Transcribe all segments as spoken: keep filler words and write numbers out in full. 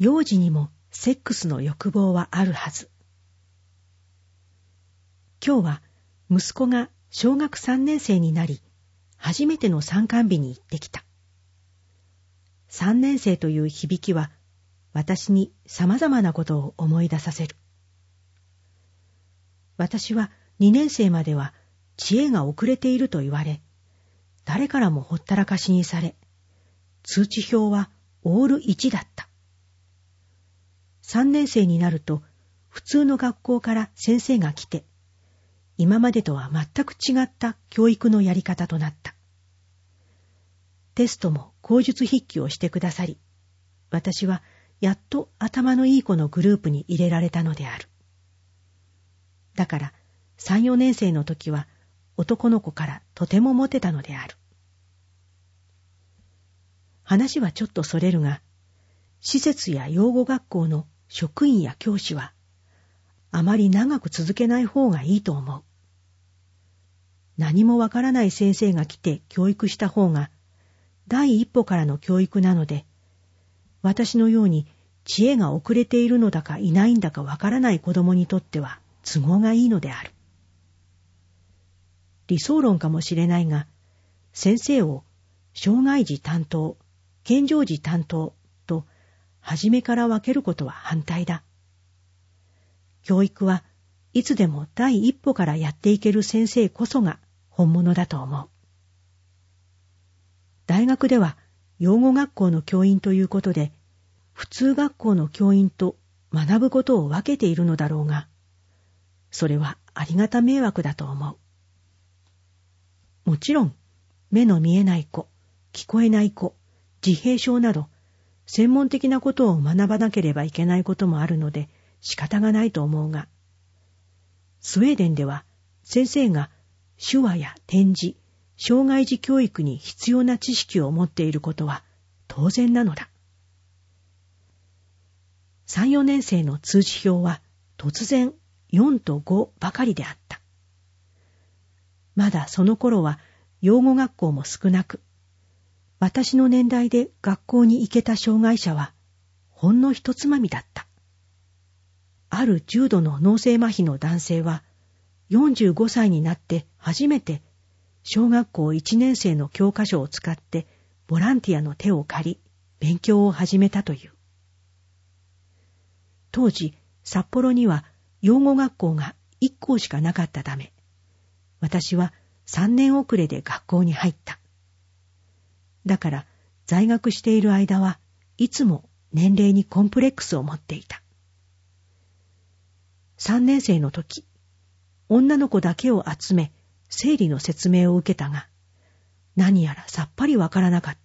幼児にもセックスの欲望はあるはず。今日は息子が小学さんねん生になり、初めての参観日に行ってきた。さんねん生という響きは私に様々なことを思い出させる。私はにねん生までは知恵が遅れていると言われ、誰からもほったらかしにされ、通知表はオールいちだった。さんねん生になると普通の学校から先生が来て、今までとは全く違った教育のやり方となった。テストも口述筆記をしてくださり、私はやっと頭のいい子のグループに入れられたのである。だからさん、よねん生の時は男の子からとてもモテたのである。話はちょっとそれるが、施設や養護学校の職員や教師はあまり長く続けない方がいいと思う。何もわからない先生が来て教育した方が第一歩からの教育なので、私のように知恵が遅れているのだかいないんだかわからない子供にとっては都合がいいのである。理想論かもしれないが、先生を障害児担当、健常児担当と初めから分けることは反対だ。教育はいつでも第一歩からやっていける先生こそが本物だと思う。大学では養護学校の教員ということで、普通学校の教員と学ぶことを分けているのだろうが、それはありがた迷惑だと思う。もちろん、目の見えない子、聞こえない子、自閉症など、専門的なことを学ばなければいけないこともあるので仕方がないと思うが、スウェーデンでは先生が手話や点字、障害児教育に必要な知識を持っていることは当然なのだ。さん、よねん生の通知表は突然よんとごばかりであった。まだその頃は養護学校も少なく、私の年代で学校に行けた障害者はほんの一つまみだった。ある重度の脳性麻痺の男性はよんじゅうごさいになって初めて小学校いちねん生の教科書を使ってボランティアの手を借り勉強を始めたという。当時札幌には養護学校がいっ校しかなかったため、私はさんねん遅れで学校に入った。だから在学している間はいつも年齢にコンプレックスを持っていた。さんねん生の時、女の子だけを集め生理の説明を受けたが、何やらさっぱりわからなかった。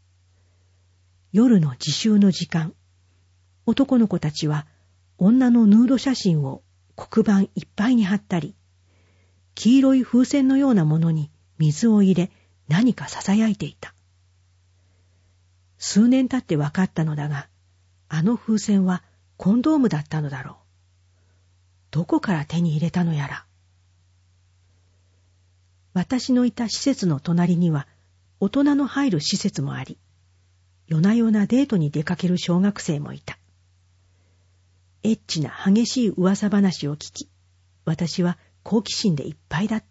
夜の自習の時間、男の子たちは女のヌード写真を黒板いっぱいに貼ったり、黄色い風船のようなものに水を入れ何か囁いていた。数年経って分かったのだが、あの風船はコンドームだったのだろう。どこから手に入れたのやら。私のいた施設の隣には大人の入る施設もあり、夜な夜なデートに出かける小学生もいた。エッチな激しい噂話を聞き、私は好奇心でいっぱいだった。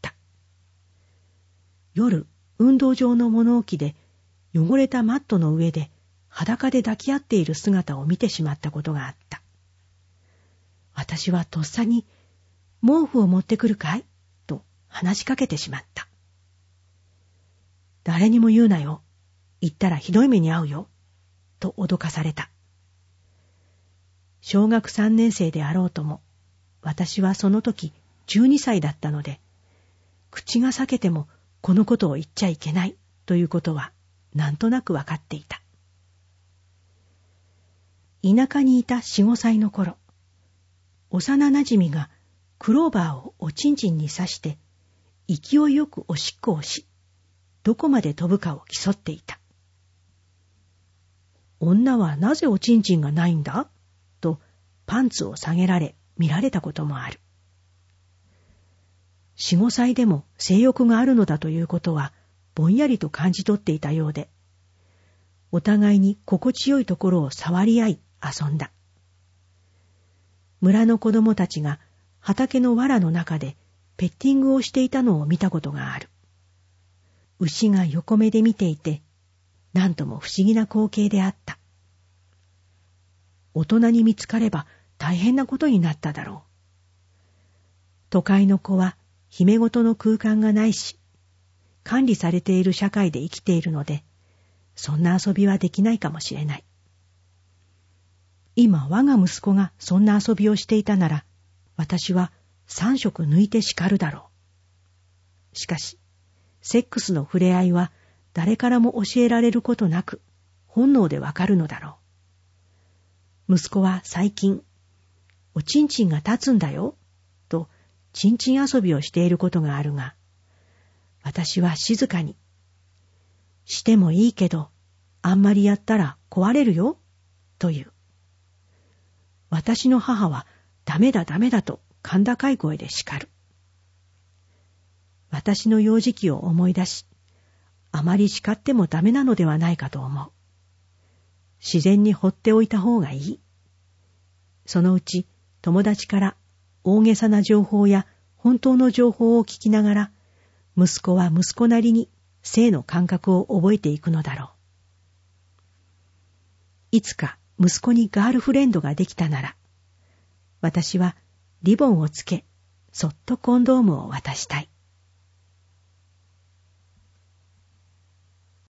夜、運動場の物置で汚れたマットの上で裸で抱き合っている姿を見てしまったことがあった。私はとっさに、毛布を持ってくるかいと話しかけてしまった。誰にも言うなよ。言ったらひどい目に遭うよ。と脅かされた。小学さんねん生であろうとも、私はその時じゅうにさいだったので、口が裂けてもこのことを言っちゃいけないということはなんとなくわかっていた。田舎にいたよん、ごさいの頃、幼馴染がクローバーをおちんちんに刺して勢いよくおしっこをし、どこまで飛ぶかを競っていた。女はなぜおちんちんがないんだとパンツを下げられ見られたこともある。よん、ごさいでも性欲があるのだということはぼんやりと感じ取っていたようで、お互いに心地よいところを触り合い遊んだ。村の子供たちが畑の藁の中でペッティングをしていたのを見たことがある。牛が横目で見ていて、なんとも不思議な光景であった。大人に見つかれば大変なことになっただろう。都会の子は姫ごとの空間がないし、管理されている社会で生きているので、そんな遊びはできないかもしれない。今我が息子がそんな遊びをしていたなら、私は三食抜いて叱るだろう。しかし、セックスの触れ合いは誰からも教えられることなく、本能でわかるのだろう。息子は最近、おちんちんが立つんだよ、とちんちん遊びをしていることがあるが、私は静かに、してもいいけど、あんまりやったら壊れるよ、という。私の母はダメだダメだと甲高い声で叱る。私の幼児期を思い出し、あまり叱ってもダメなのではないかと思う。自然に放っておいた方がいい。そのうち友達から大げさな情報や本当の情報を聞きながら、息子は息子なりに性の感覚を覚えていくのだろう。いつか息子にガールフレンドができたなら、私はリボンをつけ、そっとコンドームを渡したい。